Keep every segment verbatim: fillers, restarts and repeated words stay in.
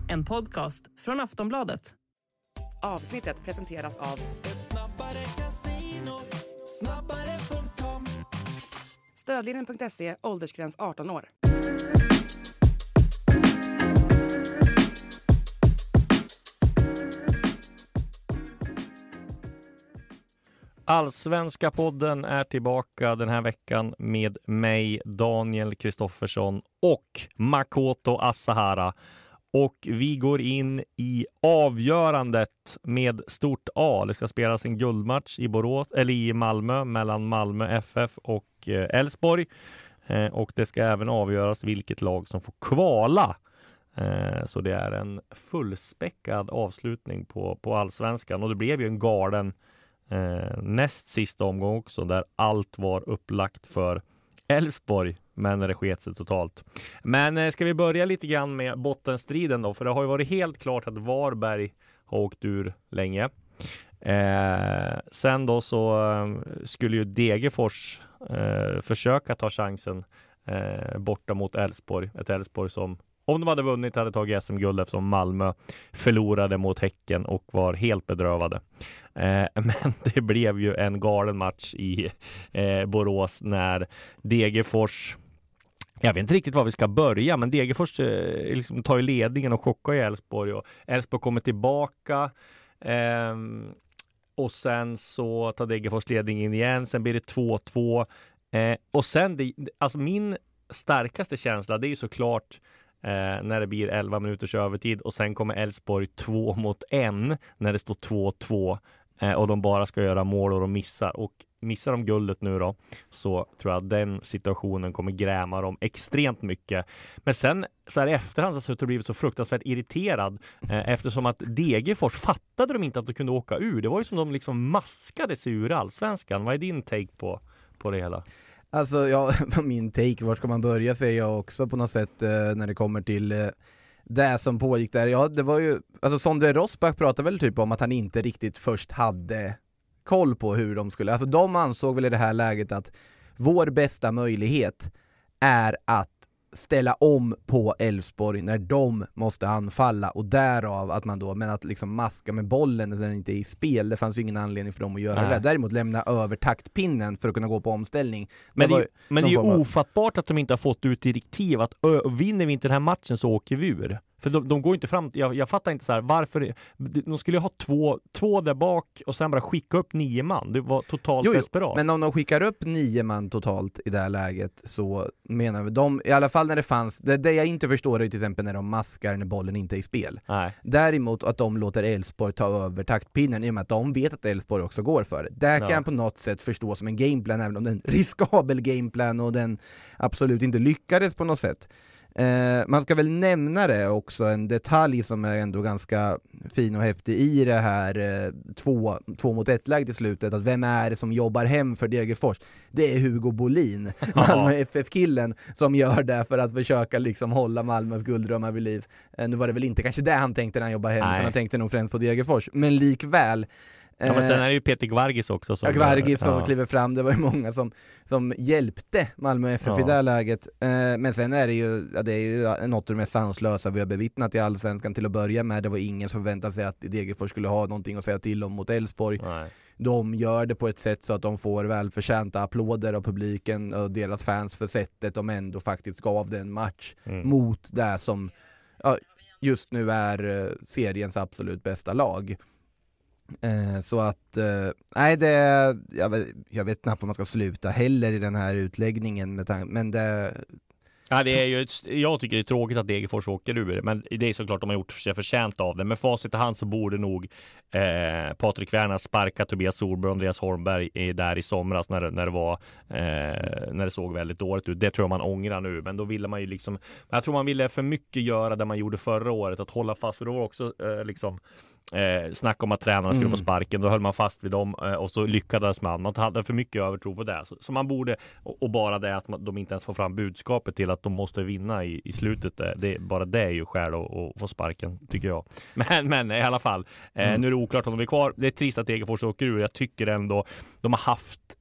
En podcast från Aftonbladet. Avsnittet presenteras av Ett snabbare casino, snabbare punkt com. Stödlinjen punkt se, åldersgräns arton år. Allsvenska podden är tillbaka den här veckan med mig, Daniel Kristoffersson och Makoto Asahara. Och vi går in i avgörandet med stort A. Det ska spelas en guldmatch i Borås, eller i Malmö mellan Malmö F F och Elfsborg. Eh, och det ska även avgöras vilket lag som får kvala. Eh, så det är en fullspäckad avslutning på, på Allsvenskan. Och det blev ju en galen eh, näst sista omgång också, där allt var upplagt för Elfsborg, men det sket sig totalt. Men eh, ska vi börja lite grann med bottenstriden då? För det har ju varit helt klart att Varberg har åkt ur länge. Eh, sen då så eh, skulle ju Degerfors eh, försöka ta chansen eh, borta mot Elfsborg. Ett Elfsborg som, om de hade vunnit, hade tagit S M-guld, eftersom Malmö förlorade mot Häcken och var helt bedrövade. Eh, men det blev ju en galen match i eh, Borås när Degerfors, jag vet inte riktigt var vi ska börja, men Degerfors eh, liksom tar ju ledningen och chockar i Elfsborg, och Elfsborg kommer tillbaka eh, och sen så tar Degerfors ledningen igen, sen blir det två två eh, och sen, det, alltså min starkaste känsla, det är ju såklart Eh, när det blir elva minuters övertid och sen kommer Elfsborg två mot en när det står två två eh, och de bara ska göra mål och de missar. Och missar de guldet nu då, så tror jag att den situationen kommer gräma dem extremt mycket. Men sen så här i efterhand så har jag blivit så fruktansvärt irriterad eh, eftersom att Degerfors fattade de inte att de kunde åka ur. Det var ju som de liksom maskade sig ur Allsvenskan. Vad är din take på, på det hela? Alltså, ja, min take, var ska man börja, säger jag också på något sätt eh, när det kommer till eh, det som pågick där. Ja, det var ju, alltså Sondre Rosbach pratade väl typ om att han inte riktigt först hade koll på hur de skulle, alltså de ansåg väl i det här läget att vår bästa möjlighet är att ställa om på Elfsborg när de måste anfalla, och därav att man då, men att liksom maska med bollen när den inte är i spel, det fanns ju ingen anledning för dem att göra. Nej. Det. Däremot lämna över taktpinnen för att kunna gå på omställning. Men det, det, var, men det är ju ofattbart att de inte har fått ut direktiv att ö, vinner vi inte den här matchen så åker vi ur. För de, de går inte fram, jag, jag fattar inte så här, varför, de skulle ha två, två där bak och sen bara skicka upp nio man. Det var totalt jo, jo, desperat. Men om de skickar upp nio man totalt i det här läget, så menar vi, de, i alla fall när det fanns, det, det jag inte förstår är till exempel när de maskar när bollen inte är i spel. Nej. Däremot att de låter Elfsborg ta över taktpinnen i och med att de vet att Elfsborg också går för det. Det kan ja. på något sätt förstå som en gameplan, även om det är en riskabel gameplan och den absolut inte lyckades på något sätt. Eh, man ska väl nämna det också, en detalj som är ändå ganska fin och häftig i det här eh, två, två mot ett läge i slutet, att vem är det som jobbar hem för Degerfors? Det är Hugo Bolin, Malmö F F-killen, som gör det för att försöka liksom hålla Malmös gulddrömmar vid liv. Eh, nu var det väl inte kanske det han tänkte när han jobbade hem, utan han tänkte nog främst på Degerfors, men likväl. Ja, men sen är det ju Peter Gvargis också som, ja, Gvargis som ja. kliver fram. Det var ju många som, som hjälpte Malmö F F ja. i det här läget. Eh, men sen är det ju, ja, det är ju något av det mest sanslösa vi har bevittnat i Allsvenskan till att börja med. Det var ingen som förväntade sig att Degerfors skulle ha någonting att säga till om mot Elfsborg. Nej. De gör det på ett sätt så att de får välförtjänta applåder av publiken och deras fans för sättet de ändå faktiskt gav den match mm. mot det som ja, just nu är seriens absolut bästa lag. Eh, så att eh, nej det jag vet, jag vet knappt om man ska sluta heller i den här utläggningen med tan- men det Ja, det är ju ett, jag tycker det är tråkigt att Degerfors åker ur, men det är såklart de har gjort sig förtjänt av det. Men facit i hand så borde nog eh, Patrik Werner sparka Tobias Solberg och Andreas Holmberg i, där i somras när, när det var eh, när det såg väldigt dåligt ut. Det tror jag man ångrar nu, men då ville man ju liksom, jag tror man ville för mycket göra det man gjorde förra året, att hålla fast, för då var också eh, liksom Eh, snacka om att tränarna skulle mm. få sparken, då höll man fast vid dem eh, och så lyckades man. Man hade för mycket övertro på det. Så, så man borde, och, och bara det att man, de inte ens får fram budskapet till att de måste vinna i, i slutet, det, det, bara det är ju skäl att, att få sparken, tycker jag. Men, men i alla fall, eh, mm. nu är det oklart om de är kvar. Det är trist att Degerfors åker ur. Jag tycker ändå de har haft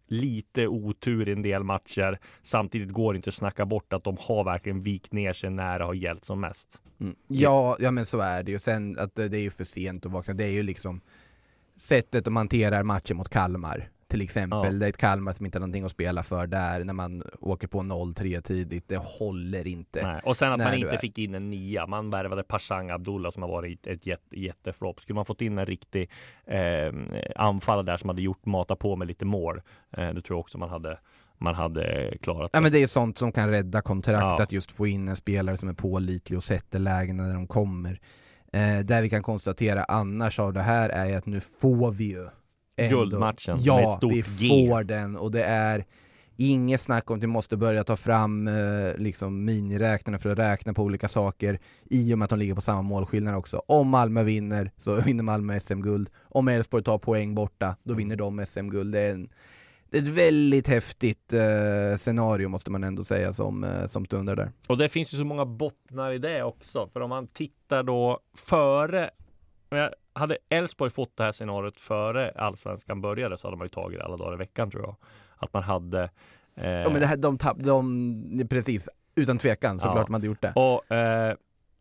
lite otur i en del matcher. Samtidigt går det inte att snacka bort att de har verkligen vikt ner sig när det har gällt som mest. Mm. Ja, ja, men så är det ju. Sen att det är ju för sent att vakna. Det är ju liksom sättet de hanterar matchen mot Kalmar. Till exempel, ja. Det är ett Kalmar som inte har någonting att spela för där när man åker på noll tre tidigt. Det håller inte. Nej. Och sen att man inte fick in en nia. Man värvade Pashang Abdullah som har varit ett jätte, jätteflopp. Skulle man fått in en riktig eh, anfallare där som hade gjort mata på med lite mål. Eh, det tror jag också man hade, man hade klarat. Ja, men det är sånt som kan rädda kontrakt, ja. Att just få in en spelare som är pålitlig och sätter lägena när de kommer. Eh, där vi kan konstatera annars av det här är att nu får vi ju ändå, guldmatchen. Ja, stort vi får G. den och det är inget snack om att vi måste börja ta fram eh, liksom miniräknarna för att räkna på olika saker i och med att de ligger på samma målskillnad också. Om Malmö vinner så vinner Malmö S M-guld. Om Elfsborg tar poäng borta då vinner de S M-guld. Det är, en, det är ett väldigt häftigt eh, scenario måste man ändå säga som, eh, som stundar där. Och det finns ju så många bottnar i det också. För om man tittar då före, hade Elfsborg fått det här scenariot före Allsvenskan började så hade man ju tagit det alla dagar i veckan tror jag. Att man hade... Eh... Ja men det här, de tapp, de, precis, utan tvekan såklart ja. Man hade gjort det. Och eh,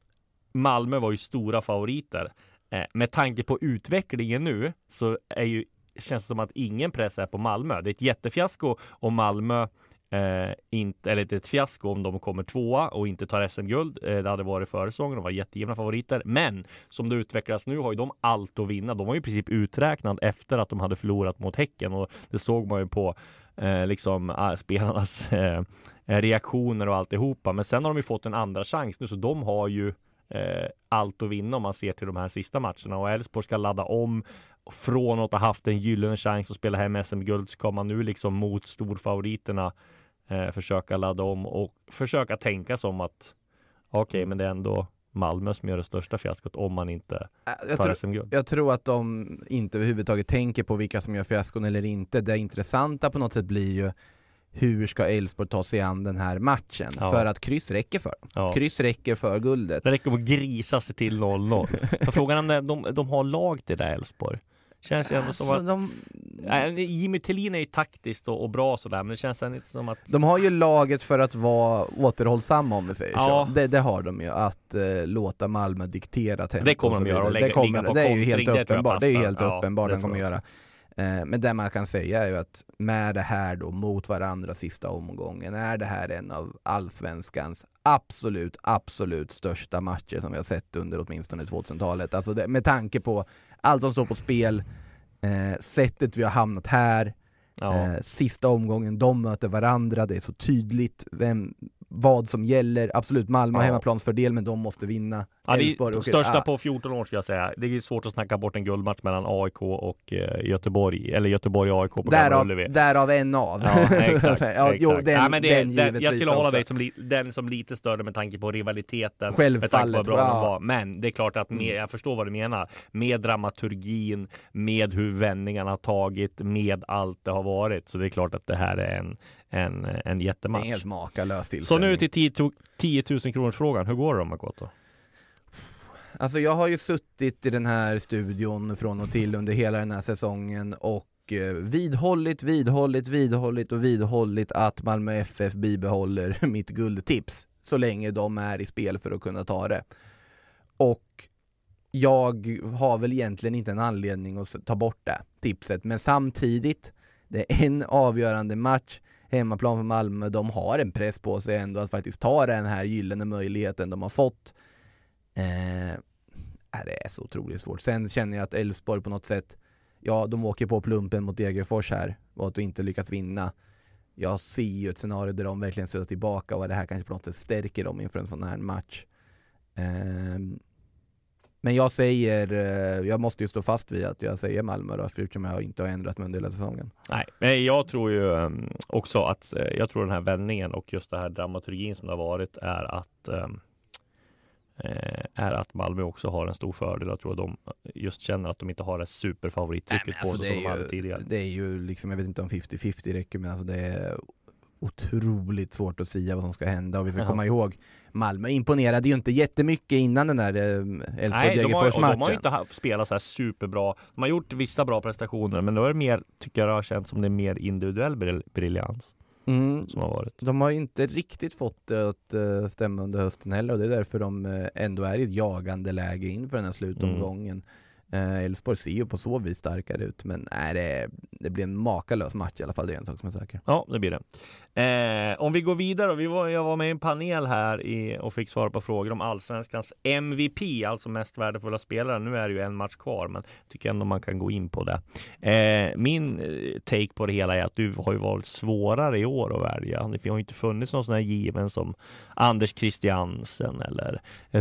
Malmö var ju stora favoriter. Eh, med tanke på utvecklingen nu så är ju, känns det som att ingen press är på Malmö. Det är ett jättefiasko om Malmö Eh, inte, eller ett fiasko om de kommer tvåa och inte tar S M-guld. Eh, det hade varit förra säsongen, de var jättegivna favoriter. Men som det utvecklas nu har ju de allt att vinna. De var ju i princip uträknad efter att de hade förlorat mot Häcken och det såg man ju på eh, liksom äh, spelarnas eh, reaktioner och alltihopa. Men sen har de ju fått en andra chans nu så de har ju eh, allt att vinna om man ser till de här sista matcherna och Elfsborg ska ladda om från att ha haft en gyllene chans att spela hem S M-guld ska man nu liksom mot storfavoriterna eh, försöka ladda om och försöka tänka som att okej, okay, men det är ändå Malmö som gör det största fiaskot om man inte jag tar tror, S M-guld. Jag tror att de inte överhuvudtaget tänker på vilka som gör fiaskon eller inte. Det intressanta på något sätt blir ju hur ska Elfsborg ta sig an den här matchen? Ja. För att kryss räcker för dem. Ja. Kryss räcker för guldet. Det räcker att grisa sig till noll noll. För frågan är om de, de har lag till det där Elfsborg. Känns ändå alltså, som att de... Nej, Jimmy Tillin är ju taktiskt och, och bra sådär, men det känns inte som att de har ju laget för att vara återhållsamma om vi säger ja. så. Det, det har de ju att eh, låta Malmö diktera tempo. Det kommer de göra och lägga, det, kommer, på det är ju helt uppenbart. Det är ju helt ja, uppenbart de kommer göra. Eh, men det man kan säga är ju att med det här då mot varandra sista omgången är det här en av allsvenskans absolut, absolut största matcher som vi har sett under åtminstone tvåtusentalet. Alltså det, med tanke på allt som står på spel, eh, sättet vi har hamnat här, ja. eh, sista omgången, de möter varandra, det är så tydligt vem, vad som gäller. Absolut, Malmö har ja. hemmaplansfördel, men de måste vinna. Ja, det är största ah. på fjorton år ska jag säga. Det är svårt att snacka bort en guldmatch mellan A I K och uh, Göteborg, eller Göteborg och A I K på därav, därav en av. Ja, exakt. ja, exakt. Jo, den, ja, men det, den den, jag skulle hålla dig som li, den som lite större med tanke på rivaliteten. Självfallet. Bra ja. de var. Men det är klart att med, jag förstår vad du menar. Med dramaturgin, med hur vändningarna har tagit, med allt det har varit. Så det är klart att det här är en En, en jättematch. Helt makalös Så nu till tio tusen kronors frågan. Hur går det då, Makoto? Alltså jag har ju suttit i den här studion från och till under hela den här säsongen och vidhållit, vidhållit, vidhållit och vidhållit att Malmö F F bibehåller mitt guldtips så länge de är i spel för att kunna ta det. Och jag har väl egentligen inte en anledning att ta bort det tipset, men samtidigt det är en avgörande match. Hemmaplan för Malmö, de har en press på sig ändå att faktiskt ta den här gyllene möjligheten de har fått. Eh, det är så otroligt svårt. Sen känner jag att Elfsborg på något sätt, ja, de åker på plumpen mot Degerfors här och att de inte lyckats vinna. Jag ser ju ett scenario där de verkligen stöter tillbaka och det här kanske på något sätt stärker dem inför en sån här match. Eh, men jag säger, jag måste ju stå fast vid att jag säger Malmö då, eftersom jag inte har ändrat mig under hela säsongen. Nej, men jag tror ju också att, jag tror den här vändningen och just det här dramaturgin som det har varit är att är att Malmö också har en stor fördel. Jag tror att de just känner att de inte har ett superfavorittrycket på alltså sig som de hade tidigare. Det är ju liksom, jag vet inte om femtio femtio räcker, men alltså det är otroligt svårt att säga vad som ska hända, och vi ska Jaha. komma ihåg Malmö imponerade ju inte jättemycket innan den där Elfsborg-Degerfors-matchen. Nej, de har, de har ju inte haft, spelat så här superbra. De har gjort vissa bra prestationer, men då är det mer, tycker jag det har känts som det är mer individuell brill- briljans mm. som har varit. De har inte riktigt fått det att uh, stämma under hösten heller, och det är därför de uh, ändå är i ett jagande läge inför den här slutomgången. Mm. Elfsborg uh, ser ju på så vis starkare ut, men nej, det, det blir en makalös match i alla fall, det är en sak som är säker. Ja, det blir det. Eh, om vi går vidare, vi var, jag var med i en panel här i, och fick svara på frågor om Allsvenskans M V P, alltså mest värdefulla spelare. Nu är det ju en match kvar, men tycker ändå man kan gå in på det. Eh, min take på det hela är att du har ju varit svårare i år att välja. Det har ju inte funnits någon sån här given som Anders Christiansen eller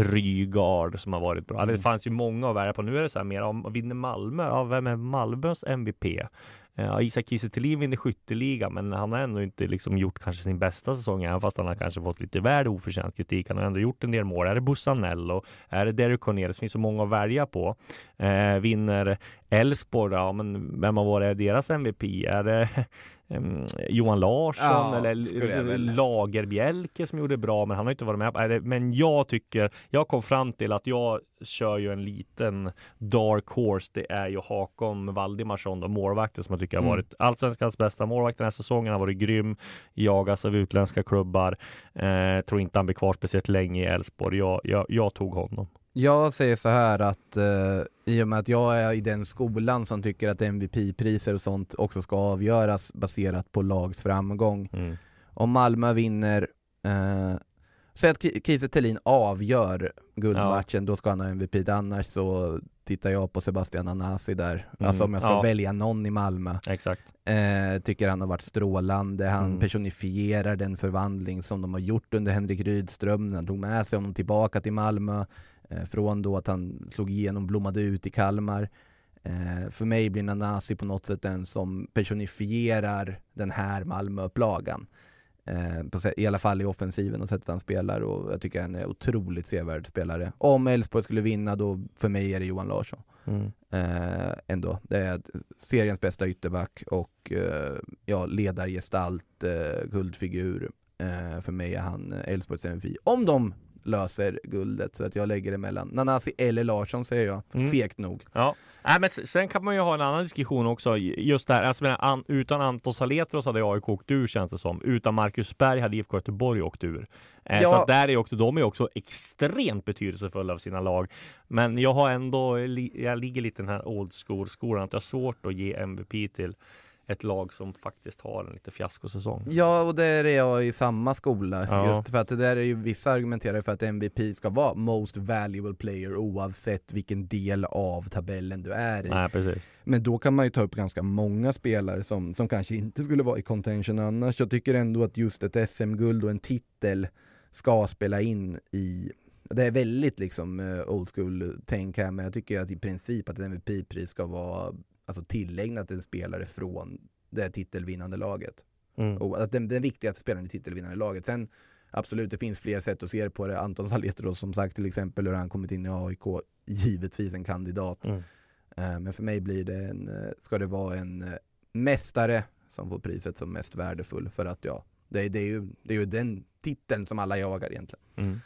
Rygaard som har varit bra. Det fanns ju många att välja på. Nu är det så här mer om vinner Malmö. Ja, vem är Malmös M V P? Ja, Isak Kiese Thelin vinner skytteliga, men han har ändå inte liksom gjort kanske sin bästa säsong, även fast han har kanske fått lite värd oförtjänt kritik. Han har ändå gjort en del mål. Är det Bussanello? Är det Derek Cornelius? Det finns så många att välja på. Eh, vinner Elfsborg, ja, men vem har varit deras M V P? Är det um, Johan Larsson ja, eller Lagerbjälke som gjorde bra, men han har inte varit med på. Det, men jag tycker, jag kom fram till att jag kör ju en liten dark horse. Det är ju Hakon Valdimarsson, då, målvakten som jag tycker har varit mm. allsvenskans bästa målvakt den här säsongen. Han har varit grym, jagas av utländska klubbar. Eh, tror inte han blir kvar speciellt länge i Elfsborg. Jag, jag, jag tog honom. Jag säger så här att eh, i och med att jag är i den skolan som tycker att M V P-priser och sånt också ska avgöras baserat på lags framgång. Mm. Om Malmö vinner, eh, säg att Kiese Thelin avgör guldmatchen, ja. Då ska han ha M V P. Annars så tittar jag på Sebastian Anasi där. Mm. Alltså om jag ska ja. välja någon i Malmö. Exakt. Eh, tycker han har varit strålande. Han mm. personifierar den förvandling som de har gjort under Henrik Rydström. Han tog med sig honom tillbaka till Malmö. Från då att han slog igenom, blommade ut i Kalmar. Eh, för mig blir Nanasi på något sätt den som personifierar den här Malmö-upplagan. Eh, på, I alla fall i offensiven och sättet han spelar. Och jag tycker han är otroligt sevärd spelare. Om Elfsborg skulle vinna, då för mig är det Johan Larsson. Mm. Eh, ändå. Det är seriens bästa ytterback och eh, ja, ledargestalt, eh, guldfigur. Eh, för mig är han Elfsborgs M V P. Om de löser guldet, så att jag lägger det mellan Nanasi eller Larsson, säger jag. Mm. Fekt nog. Ja. Nej, men sen kan man ju ha en annan diskussion också. Just där, alltså, an, utan Anton Saletros hade A I K åkt ur, känns det som. Utan Marcus Berg hade I F K Göteborg åkt ur. Eh, ja. Så att där är också, de är också extremt betydelsefulla av sina lag. Men jag har ändå, jag ligger lite den här old school-skolan att jag har svårt att ge M V P till ett lag som faktiskt har en lite fiaskosäsong. Ja, och där är jag i samma skola. Ja. Just för att det där är ju vissa argumenterar för att M V P ska vara most valuable player oavsett vilken del av tabellen du är i. Nej, precis. Men då kan man ju ta upp ganska många spelare som, som kanske inte skulle vara i contention annars. Jag tycker ändå att just ett S M-guld och en titel ska spela in i... Det är väldigt liksom old school-tänk här, men jag tycker att i princip att ett M V P-pris ska vara alltså tillägnat en spelare från det titelvinnande laget. Mm. Och att den, den viktigaste spelaren i titelvinnande laget. Sen absolut, det finns fler sätt att se på det. Anton Saletros som sagt till exempel, hur han kommit in i A I K, givetvis en kandidat. Mm. Uh, men för mig blir det en, uh, ska det vara en uh, mästare som får priset som mest värdefull, för att ja, det, det, är, ju, det är ju den titeln som alla jagar egentligen. Mm.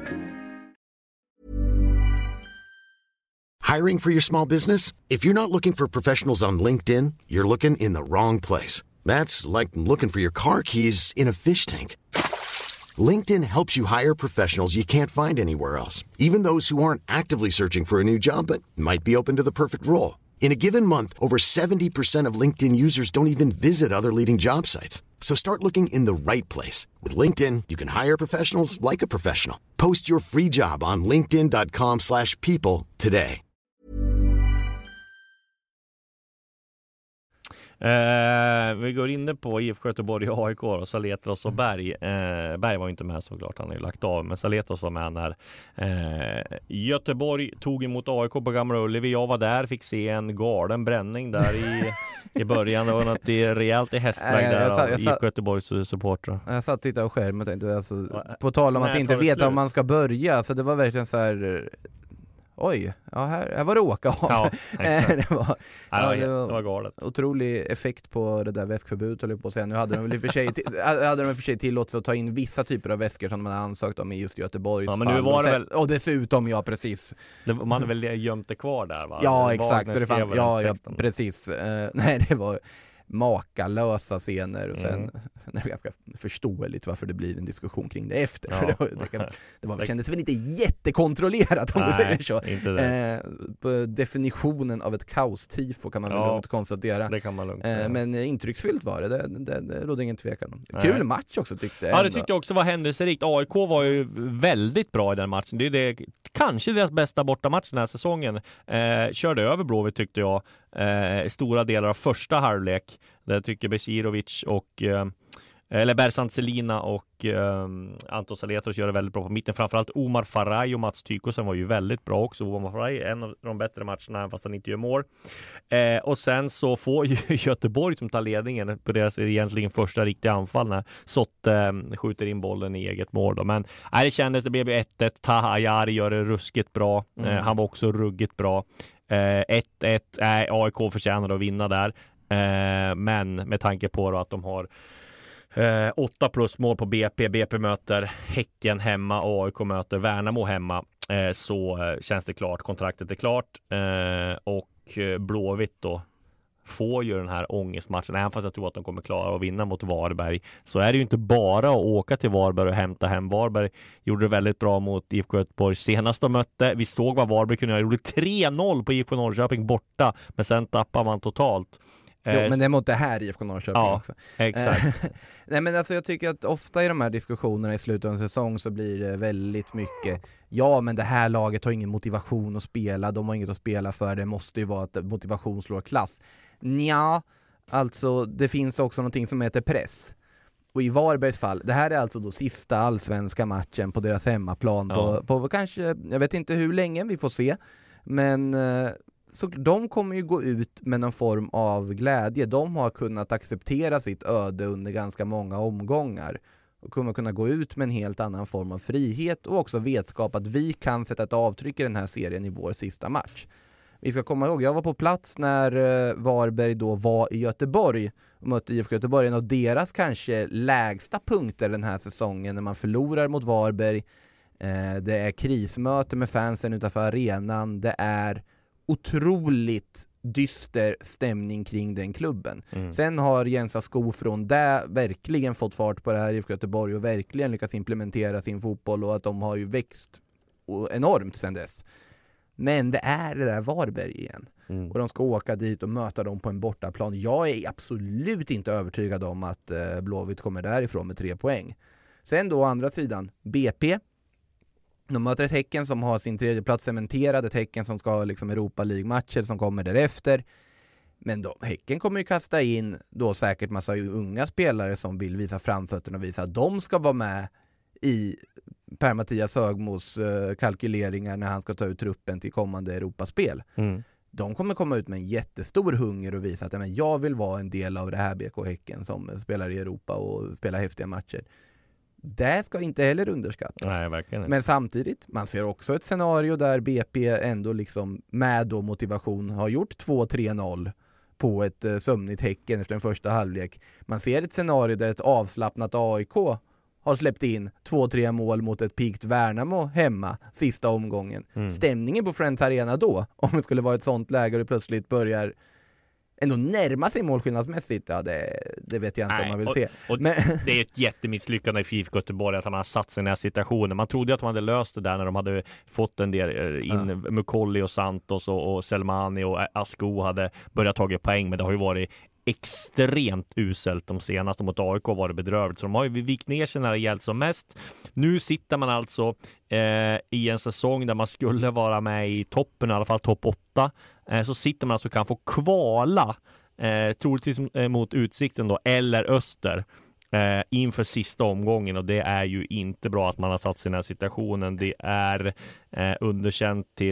Hiring for your small business? If you're not looking for professionals on LinkedIn, you're looking in the wrong place. That's like looking for your car keys in a fish tank. LinkedIn helps you hire professionals you can't find anywhere else, even those who aren't actively searching for a new job but might be open to the perfect role. In a given month, over seventy percent of LinkedIn users don't even visit other leading job sites. So start looking in the right place. With LinkedIn, you can hire professionals like a professional. Post your free job on linkedin dot com slash people today. Eh, vi går in på I F K Göteborg och A I K och Saletros och Berg. Eh, Berg var ju inte med såklart, han har ju lagt av, men Saletros var med när eh, Göteborg tog emot A I K på Gamla Ullevi. Jag var där, fick se en galen bränning där i, i början. Det var något rejält i hästväg där av I F K Göteborgs supportrar. Jag satt och tittade på skärmen och tänkte, alltså, på tal om att inte veta om man ska börja, så det var verkligen så här. oj, ja, här, här var det åka av. Ja, det, var, ja, ja, det var det var galet. Otrolig effekt på det där väskförbudet, höll jag på att säga. Nu hade de väl i och för sig, hade de i och för sig tillåtelse att ta in vissa typer av väskor som man har ansökt om i just Göteborgs ja, men fall. nu var det och, väl... och dessutom, ja precis. Det, man är väl gömt det kvar där, va? Ja, det exakt. Så det fan, ja, ja, texten. precis. Uh, nej, det var makalösa scener och sen, mm. sen är det ganska förståeligt varför det blir en diskussion kring det efter. Ja. För det, det, kan, det, var, det kändes väl inte jättekontrollerat om Nej, du säger så. Inte det. Eh, definitionen av ett kaos-tifo kan man ja, väl lugnt konstatera. Det kan man lugnt eh, Men intrycksfyllt var det, det, det, det rådde ingen tvekan om. Nej. Kul match också tyckte jag. Ja, det tyckte jag också var händelserikt. A I K var ju väldigt bra i den matchen. Det är det, kanske deras bästa bortamatch den här säsongen. Eh, körde över Blåvitt tyckte jag. Eh, stora delar av första halvlek. Där tycker Besirovic och eh, eller Bersant Selina och eh, Anton Saletros gör det väldigt bra på mitten. Framförallt Omar Faraj och Mats Tykosen var ju väldigt bra också. Omar Faraj är en av de bättre matcherna fast han inte gör mål. Eh, och sen så får ju Göteborg som tar ledningen på deras egentligen första riktiga anfall när Sott eh, skjuter in bollen i eget mål. Då. Men nej, det kändes, det blev ju ett ett. Taha Ayari gör det ruskigt bra. Mm. Eh, han var också ruggigt bra. ett ett, eh, A I K förtjänar att vinna där. Eh, men med tanke på då att de har eh, åtta plus mål på B P. B P möter Häcken hemma och A I K möter Värnamo hemma. Eh, så eh, känns det klart. Kontraktet är klart. Eh, och eh, Blåvitt då får ju den här ångestmatchen. Även fast jag tror att de kommer klara att vinna mot Varberg. Så är det ju inte bara att åka till Varberg och hämta hem. Varberg gjorde det väldigt bra mot I F K Göteborg senast de mötte. Vi såg vad Varberg kunde göra. Gjorde tre noll på I F K Norrköping borta. Men sen tappar man totalt. Jo, men det är mot det här I F K Norrköping ja, också. Exakt. Nej, men alltså jag tycker att ofta i de här diskussionerna i slutet av en säsong så blir det väldigt mycket ja, men det här laget har ingen motivation att spela. De har inget att spela för. Det måste ju vara att motivation slår klass. Nja, alltså det finns också någonting som heter press. Och i Varbergs fall, det här är alltså då sista allsvenska matchen på deras hemmaplan ja. på, på kanske, jag vet inte hur länge vi får se, men så de kommer ju gå ut med någon form av glädje. De har kunnat acceptera sitt öde under ganska många omgångar och kommer kunna gå ut med en helt annan form av frihet och också vetskap att vi kan sätta ett avtryck i den här serien i vår sista match. Vi ska komma ihåg, jag var på plats när uh, Varberg då var i Göteborg och mötte I F K Göteborg, en av deras kanske lägsta punkter den här säsongen när man förlorar mot Varberg. Uh, det är krismöte med fansen utanför arenan. Det är otroligt dyster stämning kring den klubben. Mm. Sen har Jens Asko från det verkligen fått fart på det här I F K Göteborg och verkligen lyckats implementera sin fotboll och att de har ju växt enormt sedan dess. Men det är det där Varberg igen. Mm. Och de ska åka dit och möta dem på en bortaplan. Jag är absolut inte övertygad om att eh, Blåvitt kommer därifrån med tre poäng. Sen då å andra sidan, B P. De möter ett Häcken som har sin tredje plats cementerad. Ett Häcken som ska ha liksom Europa League-matcher som kommer därefter. Men då, Häcken kommer ju kasta in då säkert massa unga spelare som vill visa framfötterna och visa att de ska vara med i Per-Mattias Högmos uh, kalkyleringar när han ska ta ut truppen till kommande Europaspel. Mm. De kommer komma ut med en jättestor hunger och visa att men, jag vill vara en del av det här B K Häcken som spelar i Europa och spelar häftiga matcher. Det ska inte heller underskattas. Nej, verkligen inte. Men samtidigt, man ser också ett scenario där B P ändå liksom med då motivation har gjort två tre noll på ett uh, sömnigt Häcken efter den första halvlek. Man ser ett scenario där ett avslappnat A I K har släppt in två tre mål mot ett pikt Värnamo hemma sista omgången. Mm. Stämningen på Friends Arena då, om det skulle vara ett sånt läge och det plötsligt börjar ändå närma sig målskillnadsmässigt, ja det, det vet jag inte. Nej, om man vill och, se. Och Men... Det är ett jättemisslyckande i I F K Göteborg att han har satt sig i den här situationen. Man trodde att de hade löst det där när de hade fått en del in, ja. Mukolli och Santos och, och Selmani och Asko hade börjat ta poäng, men det har ju varit extremt uselt de senaste. Mot A I K var det bedrövligt. Så de har ju vikt ner sig när det gällt som mest. Nu sitter man alltså eh, i en säsong där man skulle vara med i toppen, i alla fall topp åtta. Eh, så sitter man alltså och kan få kvala eh, troligtvis eh, mot Utsikten då, eller Öster eh, inför sista omgången, och det är ju inte bra att man har satt sig i den här situationen. Det är eh, underkänt till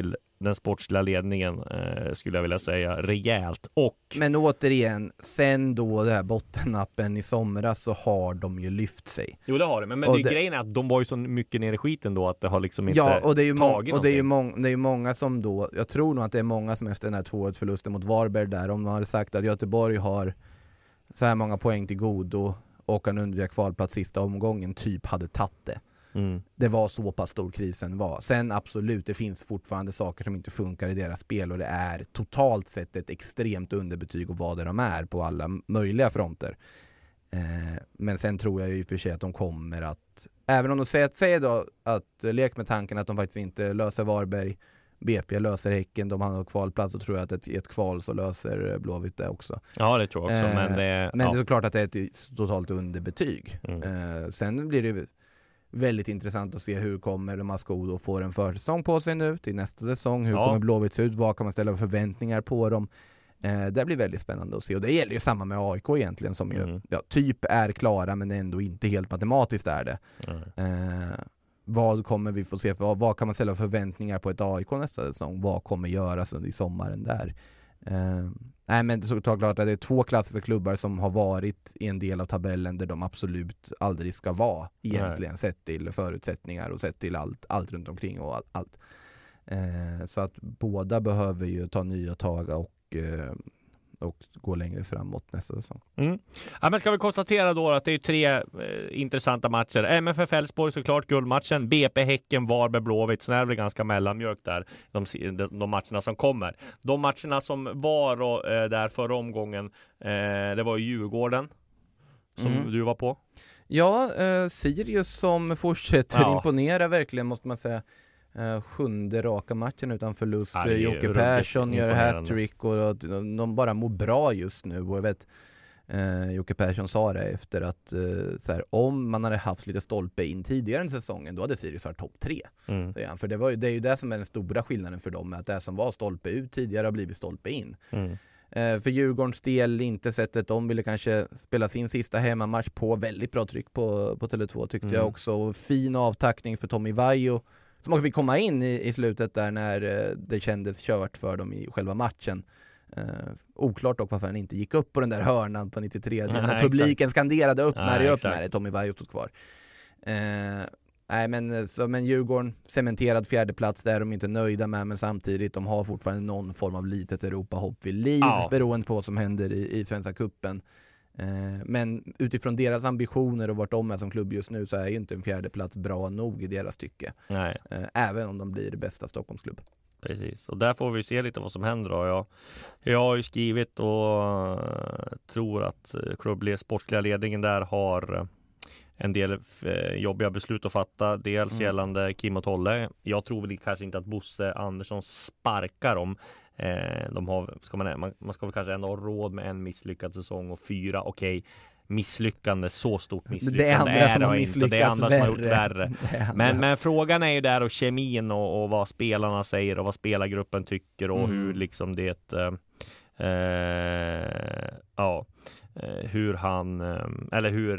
den sportsliga ledningen eh, skulle jag vilja säga rejält. Och men återigen, sen då det här bottennappen i somras så har de ju lyft sig. Jo, det har de, men, men det, det grejen är att de var ju så mycket ner i skiten då att det har liksom inte ja, och det är ju tagit må- och det är ju mång- det är ju många som då, jag tror nog att det är många som efter den här tvåårsförlusten mot Varberg där, om man hade sagt att Göteborg har så här många poäng till godo och kan undvika kvalplats sista omgången, typ hade tagit det. Mm. Det var så pass stor krisen var. Sen absolut, det finns fortfarande saker som inte funkar i deras spel och det är totalt sett ett extremt underbetyg och vad det de är på alla möjliga fronter. Eh, men sen tror jag ju för sig att de kommer att, även om de säger, säger då att lek med tanken att de faktiskt inte löser Varberg, B P löser Häcken, de har kvalplats, så tror jag att ett, ett kval så löser Blåvitt det också. Ja, det tror jag också. Eh, men det, men ja. det är klart att det är ett totalt underbetyg. Mm. Eh, sen blir det väldigt intressant att se hur kommer Maskodo få en försäsong på sig nu till nästa säsong. Hur ja. kommer Blåvitt ut? Vad kan man ställa förväntningar på dem? Eh, det blir väldigt spännande att se. Och det gäller ju samma med A I K egentligen som mm. ju ja, typ är klara men ändå inte helt matematiskt är det. Mm. Eh, vad kommer vi få se? För, vad kan man ställa förväntningar på ett A I K nästa säsong? Vad kommer göras under sommaren där? Eh, nej men det är såklart att det är två klassiska klubbar som har varit i en del av tabellen där de absolut aldrig ska vara egentligen, nej. Sett till förutsättningar och sett till allt, allt runt omkring och allt. allt. Eh, så att båda behöver ju ta nya tag och, eh, och gå längre framåt nästa säsong. Mm. Ja, men ska vi konstatera då att det är tre eh, intressanta matcher. M F F Elfsborg såklart, guldmatchen. B P Häcken, Varberg, Blåvitt. Sen är det ganska mellanmjölk där, de, de, de matcherna som kommer. De matcherna som var och, eh, där förra omgången, eh, det var Djurgården som mm. du var på. Ja, eh, Sirius som fortsätter ja. imponera verkligen, måste man säga. Uh, sjunde raka matchen utan förlust. Ja, Jocke Persson gör hattrick och, och de bara mår bra just nu. Och jag vet, uh, Jocke Persson sa det efter att uh, så här, om man hade haft lite stolpe in tidigare i säsongen, då hade Sirius varit topp tre. Mm. Ja, för det, var ju, det är ju det som är den stora skillnaden för dem, att det som var stolpe ut tidigare har blivit stolpe in. Mm. Uh, för Djurgårdens del, inte sättet de ville kanske spela sin sista hemmamatch på. Väldigt bra tryck på, på Tele två tyckte mm. jag också. Och fin avtackning för Tommy Vaiho, som också fick komma in i, i slutet där när eh, det kändes kört för dem i själva matchen. Eh, oklart dock varför han inte gick upp på den där hörnan på nittiotre. Nej, när publiken exakt. skanderade upp när det upp när Tommy Vaiho stod kvar. Eh, nej, men, så, men Djurgården, cementerad fjärdeplats, där är de inte nöjda med, men samtidigt de har fortfarande någon form av litet Europahopp vid liv, ja. beroende på vad som händer i, i Svenska kuppen. Men utifrån deras ambitioner och vart de är som klubb just nu, så är ju inte en fjärde plats bra nog i deras tycke. Nej. Även om de blir det bästa Stockholmsklubb. Precis, och där får vi se lite vad som händer då. Jag, jag har ju skrivit och tror att klubbleds sportsliga ledningen där har en del jobbiga beslut att fatta. Dels mm. gällande Kim och Tolle. Jag tror väl kanske inte att Bosse Andersson sparkar dem. Eh, de har, ska man, man, man ska väl kanske ändå ha råd med en misslyckad säsong och fyra, okej, okay, misslyckande, så stort misslyckande det är, andra är som det har inte, det är andra som har gjort värre. Men, men frågan är ju där och kemin och, och vad spelarna säger och vad spelargruppen tycker och mm. hur liksom det eh, eh, ja hur han eller hur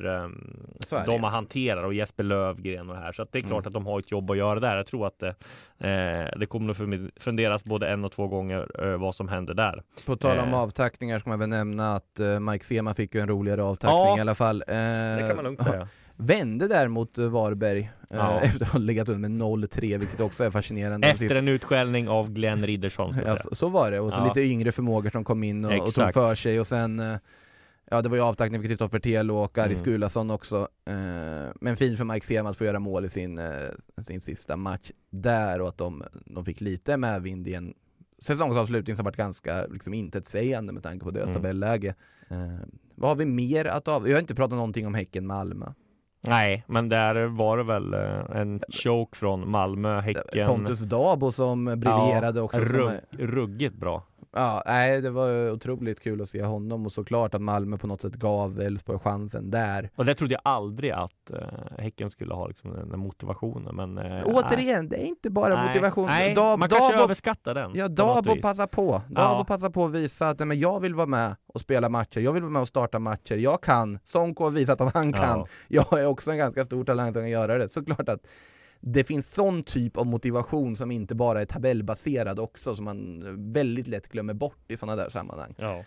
de har hanterar och Jesper Lövgren och det här, så att det är klart mm. att de har ett jobb att göra där. Jag tror att det, eh, det kommer att funderas både en och två gånger eh, vad som händer där. På tal om eh. avtackningar ska man väl nämna att eh, Mike Sema fick ju en roligare avtackning ja, i alla fall. Eh, det kan man lugnt säga. Vände där mot Varberg ja. eh, efter att ha legat under med noll tre, vilket också är fascinerande. Efter en utskällning av Glenn Riddersson. Ja, så, så var det, och så ja. lite yngre förmågor som kom in och, och tog för sig, och sen eh, ja, det var ju avtackning för Kristoffer Telo och Ari mm. Skulason också. Eh, men fint för Mike Sema att få göra mål i sin, eh, sin sista match där, och att de, de fick lite medvind i en säsongsavslutning som varit ganska liksom, intetsägande med tanke på deras mm. tabelläge. Eh, vad har vi mer att av? Jag har inte pratat någonting om Häcken Malmö. Nej, men där var det väl en choke från Malmö, Häcken. Pontus Dabo som briljerade ja, också. Rugg, som är... ruggigt bra. Ja, nej, det var otroligt kul att se honom, och såklart att Malmö på något sätt gav Elfsborg chansen där. Och det trodde jag aldrig att uh, Häcken skulle ha liksom, den motivationen, men uh, återigen, nej. det är inte bara nej, motivation. Nej, Dab, man kanske Dabo, överskattar den. Ja, Dabo passar på. Dabo ja. passar på att visa att men jag vill vara med och spela matcher. Jag vill vara med och starta matcher. Jag kan. Sonko har visat att han kan. Ja. Jag är också en ganska stor talang att göra det. Såklart att det finns sån typ av motivation som inte bara är tabellbaserad också, som man väldigt lätt glömmer bort i sådana där sammanhang. Ja.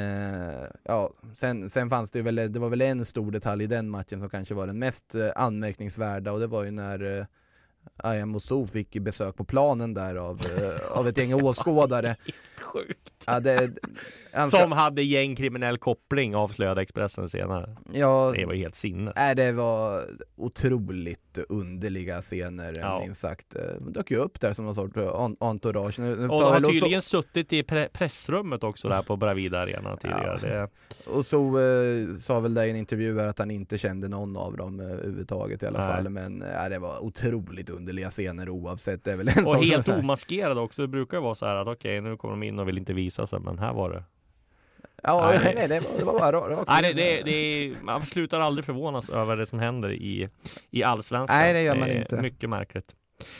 Uh, ja, sen, sen fanns det ju väl, det var väl en stor detalj i den matchen som kanske var den mest uh, anmärkningsvärda, och det var ju när uh, Ayam Moussou fick besök på planen där av, uh, av ett gäng åskådare. Sjukt. Ja, det, Ska... Som hade gängkriminell koppling, avslöjade Expressen senare. Ja, det var helt sinne. Nej, det var otroligt underliga scener, ja. minst sagt. De dök ju upp där som någon sorts entourage. Nu, nu och de har tydligen så... suttit i pre- pressrummet också där på Bravida Arena tidigare. Ja. Det... Och så eh, sa väl där i en intervju att han inte kände någon av dem eh, överhuvudtaget i alla Nej. fall. Men eh, det var otroligt underliga scener oavsett. Det är väl en och helt omaskerade också. Det brukar vara så här att okej, okay, nu kommer de in och vill inte visa sig, men här var det. Ja, nej, nej, det var, det var bara det var nej, det, det, det, man slutar aldrig förvånas över det som händer i, i Allsvenskan. Nej, det gör man inte. Mycket märkligt.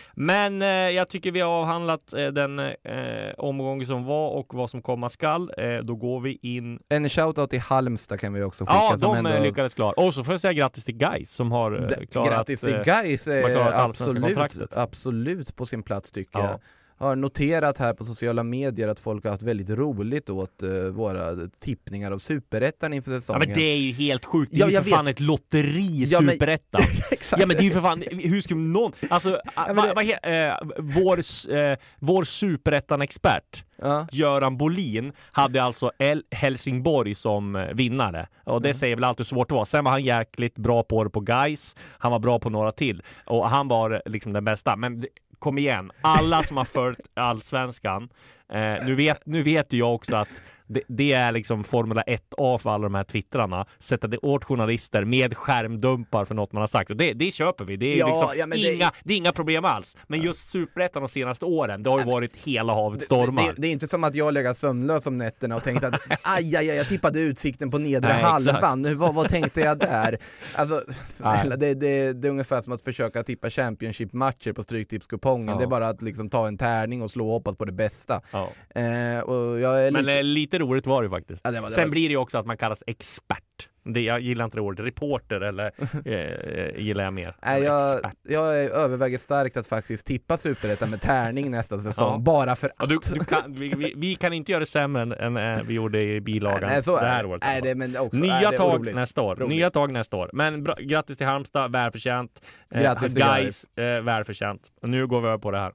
Men eh, jag tycker vi har avhandlat eh, den eh, omgång som var och vad som komma skall. Eh, då går vi in... En shoutout till Halmstad kan vi också skicka. Ja, som de ändå... lyckades klara. Och så får jag säga grattis till Gais som har eh, klarat... Grattis till Gais är absolut, absolut på sin plats tycker ja. jag. Har noterat här på sociala medier att folk har haft väldigt roligt åt uh, våra tippningar av Superettan inför säsongen. Ja, men det är ju helt sjukt. Det är ja, ju för vet. fan ett lotteri i ja, Superettan. Exakt. Ja, men det är ju för fan, hur ska någon... Alltså, ja, va, va, eh, vår, eh, vår Superettan-expert ja. Göran Bolin hade alltså El- Helsingborg som vinnare. Och det mm. säger väl alltid svårt att vara. Sen var han jäkligt bra på det på Gais. Han var bra på några till. Och han var liksom den bästa. Men... Kom igen, alla som har följt Allsvenskan, eh, nu, vet, nu vet jag också att det, det är liksom Formula ett A för alla de här twittrarna. Sätta det åt journalister med skärmdumpar för något man har sagt. Och det, det köper vi. Det är, ja, liksom ja, inga, det... det är inga problem alls. Men just Superettan de senaste åren, det har ju varit hela havet stormar. Det, det, det är inte som att jag lägger sömnlös om nätterna och tänkte att aj, aj, aj, jag tippade utsikten på nedre Nej, halvan. Vad, vad tänkte jag där? Alltså, snälla, det, det, det är ungefär som att försöka tippa Championship-matcher på Stryktipskupongen. Ja. Det är bara att liksom ta en tärning och slå hoppas på det bästa. Ja. Eh, och jag är Men lite... lite roligt var det faktiskt. Ja, det var, det Sen var... blir det ju också att man kallas expert. Det, jag gillar inte det ordet. Reporter eller eh, gillar jag mer. Nej, jag, jag överväger starkt att faktiskt tippa Superettan med tärning nästa säsong. Ja. Bara för att. Du, du kan, vi, vi, vi kan inte göra det sämre än, än äh, vi gjorde i bilagan. Nej, så det här är, året. är det, men också, Nya är det tag roligt. nästa år. Roligt. Nya tag nästa år. Men bra, grattis till Halmstad, välförtjänt. Grattis till Gais, eh, välförtjänt. Och nu går vi över på det här.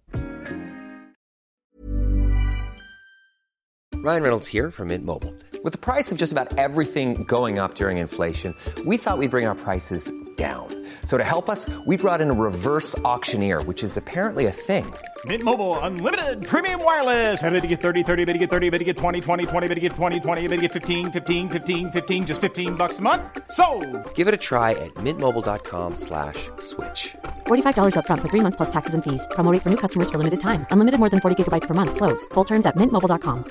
Ryan Reynolds here from Mint Mobile. With the price of just about everything going up during inflation, we thought we'd bring our prices down. So to help us, we brought in a reverse auctioneer, which is apparently a thing. Mint Mobile Unlimited Premium Wireless. How to get thirty, thirty, how to get thirty, how to get twenty, twenty, twenty, how to get twenty, twenty, how to get fifteen, fifteen, fifteen, fifteen, just fifteen bucks a month? Sold! Give it a try at mintmobile.com slash switch. forty-five dollars up front for three months plus taxes and fees. Promo rate for new customers for limited time. Unlimited more than forty gigabytes per month. Slows full terms at mint mobile dot com.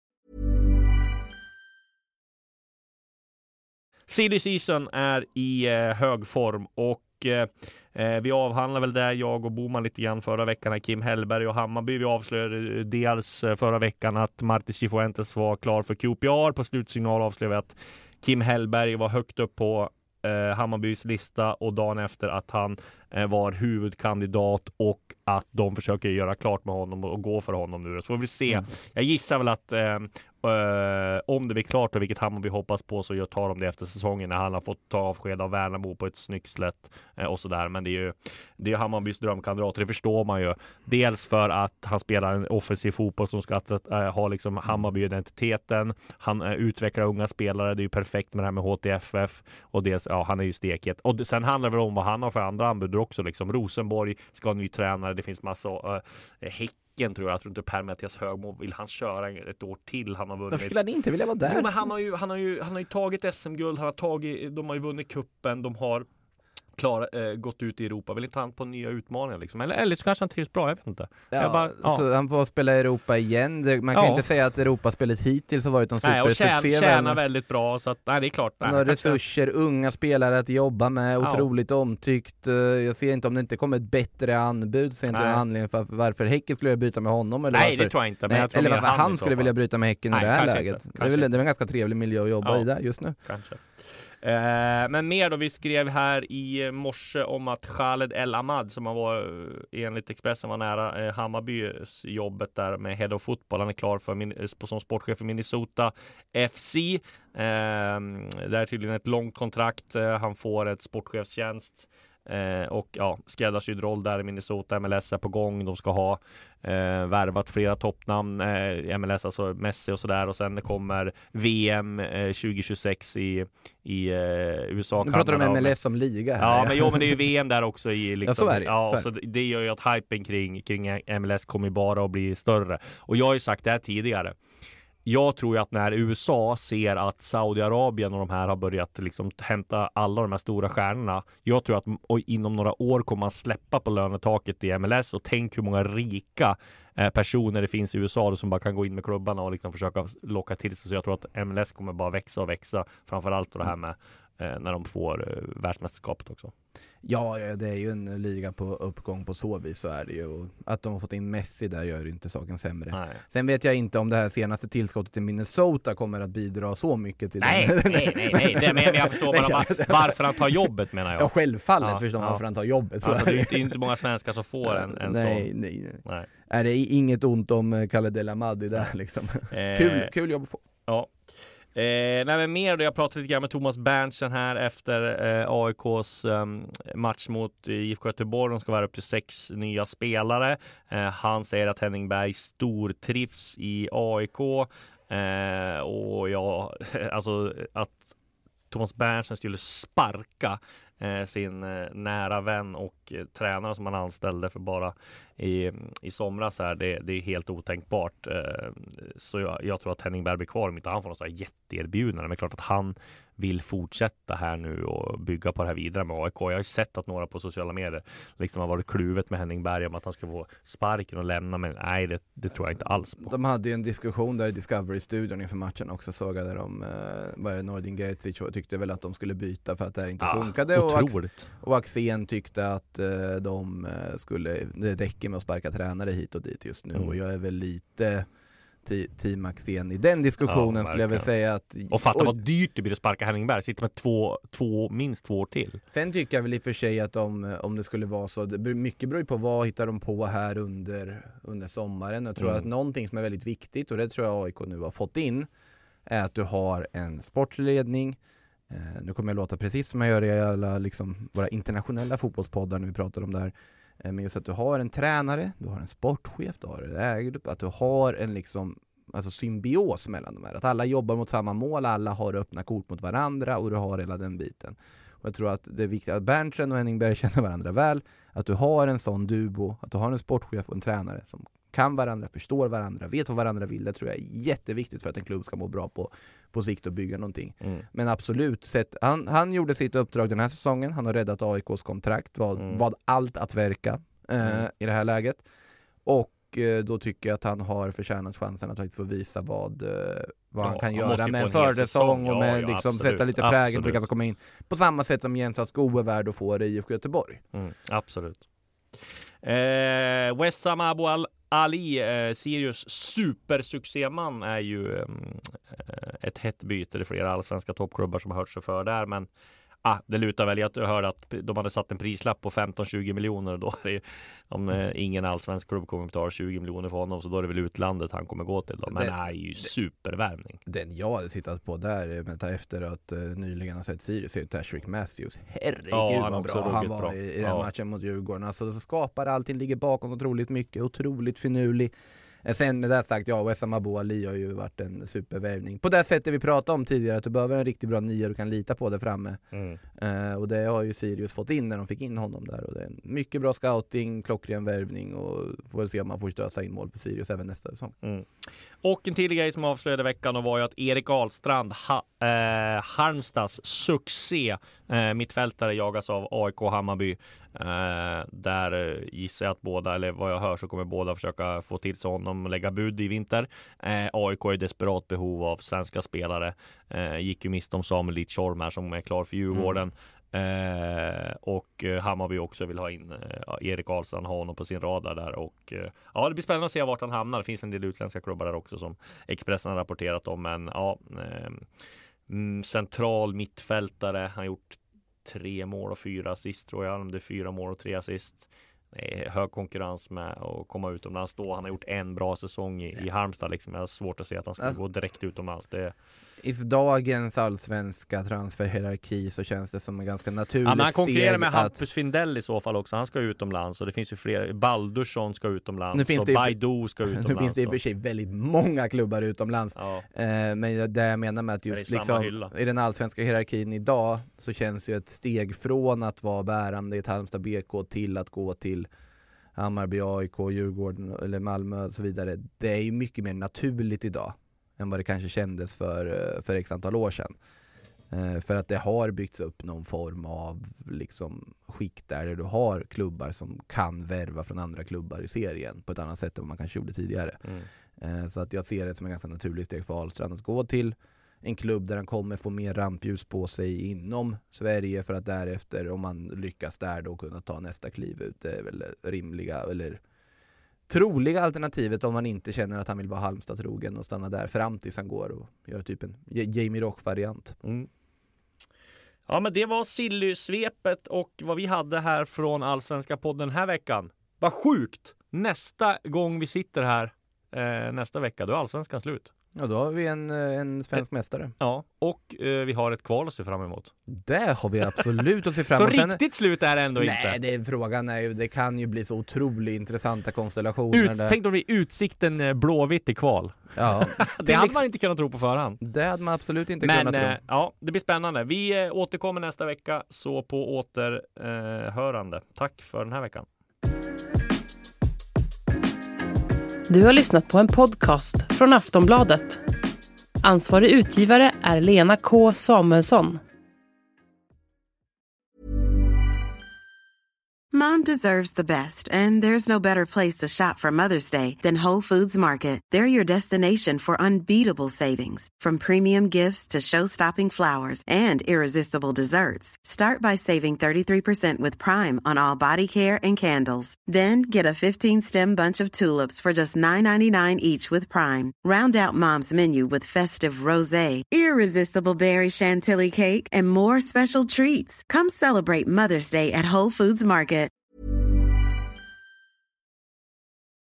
Silly season är i eh, hög form och eh, vi avhandlar väl det, jag och Boman lite grann förra veckan, Kim Hellberg och Hammarby. Vi avslöjade dels förra veckan att Martis Cifuentes var klar för Q P R. På slutsignal avslöjade vi att Kim Hellberg var högt upp på eh, Hammarbys lista och dagen efter att han eh, var huvudkandidat och att de försöker göra klart med honom och gå för honom nu. Så får vi se. Mm. Jag gissar väl att eh, Uh, om det blir klart och vilket Hammarby hoppas på så tar de det efter säsongen när han har fått ta avsked av Värnamo på ett snyggt slätt uh, och sådär. Men det är ju det är Hammarbys drömkandidat, det förstår man ju. Dels för att han spelar en offensiv fotboll som ska uh, ha liksom Hammarby-identiteten. Han uh, utvecklar unga spelare, det är ju perfekt med det här med H T F F och dels, ja, han är ju steket. Och det, sen handlar det om vad han har för andra anbud också. Liksom. Rosenborg ska ha en ny tränare, det finns massa uh, häck tror jag. Jag tror inte Per-Mattias Högmo vill han köra ett år till. Han har vunnit. Varför skulle han inte vilja vara där? Jo, men han har ju han har ju han har ju tagit S M-guld, han har tagit de har ju vunnit kuppen, de har klar, äh, gått ut i Europa. Vill inte han på nya utmaningar liksom? Eller, eller så kanske han trivs bra, jag vet inte. Ja, jag bara, ja. Så han får spela i Europa igen. Man kan ja. inte säga att Europaspelet hittills har varit en supersuccé. Nej, och tjäna, tjäna väldigt bra. Så att, nej, det är klart. Nej, några resurser, kanske... unga spelare att jobba med, otroligt ja. omtyckt. Jag ser inte om det inte kommer ett bättre anbud. Ser inte en anledning för varför Häcken skulle byta med honom. Eller nej, varför, det tror jag inte. Men nej, jag tror eller varför han skulle vilja bryta med Häcken nej, i det här läget. Inte, det är väl det är en ganska trevlig miljö att jobba ja, i där just nu. Kanske. Eh, men mer då, vi skrev här i morse om att Khaled El Ahmad, som han var enligt Expressen var nära eh, Hammarbys jobbet där med Head of Football, han är klar för min, som sportchef för Minnesota F C. Eh, det är tydligen ett långt kontrakt, eh, han får ett sportchefstjänst. Eh, och ja, skräddarsydd roll där i Minnesota. M L S är på gång, de ska ha eh, värvat flera toppnamn, eh, M L S, alltså Messi och sådär, och sen kommer V M eh, tjugo tjugosex i, i eh, U S A. Nu pratar du om M L S som liga här. Ja, men, jo, men det är ju V M där också i, liksom, ja, så är det, ja, så är så det. det gör ju att hypen kring, kring M L S kommer bara att bli större, och jag har ju sagt det här tidigare. Jag tror ju att när U S A ser att Saudiarabien och de här har börjat liksom hämta alla de här stora stjärnorna, jag tror att och inom några år kommer man släppa på lönetaket i M L S, och tänk hur många rika eh, personer det finns i U S A som bara kan gå in med klubbarna och liksom försöka locka till sig. Så jag tror att M L S kommer bara växa och växa, framförallt det här med eh, när de får eh, världsmästerskapet också. Ja, det är ju en liga på uppgång på så vis, så är det ju. Och att de har fått in Messi där gör ju inte saken sämre. Nej. Sen vet jag inte om det här senaste tillskottet i Minnesota kommer att bidra så mycket till nej, den. nej, nej, nej, det men jag förstår bara var, varför han tar jobbet, menar jag. Ja, självfallet ja, förstår man ja. varför han tar jobbet. Så alltså, är det är inte många svenskar som får en, en nej, sån. Nej, nej, nej. Är det inget ont om Khaled El Ahmadi där liksom. Eh, kul, kul jobb att få. Ja. Eh, nej, men mer då, jag pratade lite grann med Thomas Berntsen här efter eh, A I K:s eh, match mot I F K Göteborg. De ska vara upp till sex nya spelare. Eh, han säger att Henning Berg stortrivs i A I K. Eh, och ja, alltså att Thomas Berntsen skulle sparka eh, sin eh, nära vän och eh, tränare som han anställde för bara i, i somras här, det, det är helt otänkbart. Eh, så jag, jag tror att Henning Berg blir kvar om inte han får något så här jätteerbjudande. Men det är klart att han vill fortsätta här nu och bygga på det här vidare med A I K. Jag har ju sett att några på sociala medier liksom har varit kluvet med Henning Berg om att han ska få sparken och lämna, men nej, det, det tror jag inte alls på. De hade ju en diskussion där i Discovery-studion inför matchen också, såg jag där de, eh, vad är det, Nordin Gerzic tyckte väl att de skulle byta för att det här inte ja, funkade, och, otroligt. och Axén tyckte att eh, de skulle, det räcker med att sparka tränare hit och dit just nu, mm. och jag är väl lite Team Axén i den diskussionen, ja, skulle jag väl säga att, och fatta och, vad dyrt det blir att sparka Henning Berg, sitter med två, två, minst två år till. Sen tycker jag väl i och för sig att om, om det skulle vara så, det mycket beror på vad hittar de på här under, under sommaren. Jag tror mm. att någonting som är väldigt viktigt, och det tror jag A I K nu har fått in, är att du har en sportledning. Eh, nu kommer jag låta precis som jag gör i alla liksom, våra internationella fotbollspoddar när vi pratar om det här. Men just att du har en tränare, du har en sportchef, du har en ägare, att du har en liksom, alltså symbios mellan de här. Att alla jobbar mot samma mål, alla har öppna kort mot varandra, och du har hela den biten. Och jag tror att det är viktigt att Berntsen och Henning Berg känner varandra väl. Att du har en sån duo, att du har en sportchef och en tränare som kan varandra, förstår varandra, vet vad varandra vill. Det tror jag är jätteviktigt för att en klubb ska må bra på, på sikt och bygga någonting. Mm. Men absolut, sett, han, han gjorde sitt uppdrag den här säsongen. Han har räddat A I K:s kontrakt, vad, mm. vad allt att verka eh, mm. i det här läget. Och eh, då tycker jag att han har förtjänat chansen att faktiskt få visa vad, eh, vad ja, han kan han göra med en försäsong och med ja, ja, liksom, sätta lite prägel för att komma in. På samma sätt som Jens Asko är värd att få det i I F K Göteborg. Mm, absolut. Eh, West Ham Abu Al Ali, eh, Sirius supersuccéman, är ju eh, ett hett byte. Det är flera allsvenska toppklubbar som har hört sig för där, men ah, det lutar väl. Jag hörde att de hade satt en prislapp på femton till tjugo miljoner, och då är det, om eh, ingen allsvensk klubb kommer betala tjugo miljoner för honom, så då är det väl utlandet han kommer gå till då. Men det är ju supervärvning. Den jag hade tittat på där, men efter att uh, nyligen har sett Sirius, är ju Tashreeq Matthews. Herregud ja, han vad bra han var bra. i, i den ja. matchen mot Djurgården. Alltså så skapar allting, ligger bakom otroligt mycket, otroligt finurlig. Sen med det sagt, ja, West Ham Abu Ali har ju varit en supervärvning. På det sättet vi pratade om tidigare, att du behöver en riktigt bra nia du kan lita på där framme. Mm. Uh, och det har ju Sirius fått in när de fick in honom där. Och det är en mycket bra scouting, klockren värvning, och får väl se om man får stösa in mål för Sirius även nästa säsong. Mm. Och en tidigare som avslöjade veckan och var ju att Erik Ahlstrand, ha, eh, Halmstads succé eh, mittfältare, jagas av A I K Hammarby. Uh, där uh, gissar jag att båda, eller vad jag hör så kommer båda försöka få till sig honom och lägga bud i vinter. uh, A I K är i desperat behov av svenska spelare. Uh, gick ju miste om Samuel Litzholm här som är klar för Djurgården. Mm. Uh, och uh, Hammarby också vill ha in uh, Erik Ahlstrand, ha honom på sin radar där. Och uh, ja, det blir spännande att se vart han hamnar. Det finns en del utländska klubbar där också som Expressen har rapporterat om, men ja... Uh, mm, central mittfältare. Han har gjort tre mål och fyra assist tror jag. Det är fyra mål och tre assist. Det är hög konkurrens med att komma utomlands då. Han har gjort en bra säsong i, i Halmstad. Liksom. Jag har svårt att se att han ska alltså, gå direkt utomlands. Det i dagens allsvenska transferhierarki så känns det som en ganska naturligt ja, men han konkurrerar med att... Hampus Findell i så fall också. Han ska utomlands och det finns ju fler. Baldursson ska utomlands nu finns och det Baidu ska utomlands. Nu finns det i och för sig väldigt många klubbar utomlands. Ja. Eh, men det jag menar med att just liksom, i den allsvenska hierarkin idag så känns ju ett steg från att vara bärande i ett Halmstad B K till att gå till Hammarby, A I K, Djurgården eller Malmö och så vidare. Det är ju mycket mer naturligt idag än vad det kanske kändes för, för x antal år sedan. Eh, för att det har byggts upp någon form av liksom, skikt där du har klubbar som kan värva från andra klubbar i serien på ett annat sätt än vad man kanske gjorde tidigare. Mm. Eh, så att jag ser det som en ganska naturlig steg för Ahlstrand att gå till en klubb där han kommer få mer rampljus på sig inom Sverige för att därefter, om man lyckas där, då kunna ta nästa kliv ut. Det är väl rimliga eller troliga alternativet om man inte känner att han vill vara Halmstad-trogen och stanna där fram tills han går och gör typ en Jamie Rock-variant. Mm. Ja, men det var Silly-svepet och vad vi hade här från Allsvenska podden den här veckan. Vad sjukt! Nästa gång vi sitter här eh, nästa vecka, då är Allsvenskan slut. Ja, då har vi en, en svensk mästare. Ja, och eh, vi har ett kval att se fram emot. Det har vi absolut att se fram emot. Så riktigt slut är det ändå nej, inte. Nej, det är frågan är ju, det kan ju bli så otroligt intressanta konstellationer. Ut, tänk då blir utsikten blåvitt i kval. Ja. Det hade man inte kunnat tro på förhand. Det hade man absolut inte Men, kunnat tro. Eh, ja, det blir spännande. Vi eh, återkommer nästa vecka, så på återhörande. Eh, Tack för den här veckan. Du har lyssnat på en podcast från Aftonbladet. Ansvarig utgivare är Lena K. Samuelsson. Mom deserves the best, and there's no better place to shop for Mother's Day than Whole Foods Market. They're your destination for unbeatable savings, from premium gifts to show-stopping flowers and irresistible desserts. Start by saving thirty-three percent with Prime on all body care and candles. Then get a fifteen-stem bunch of tulips for just nine ninety-nine each with Prime. Round out Mom's menu with festive rosé, irresistible berry chantilly cake, and more special treats. Come celebrate Mother's Day at Whole Foods Market.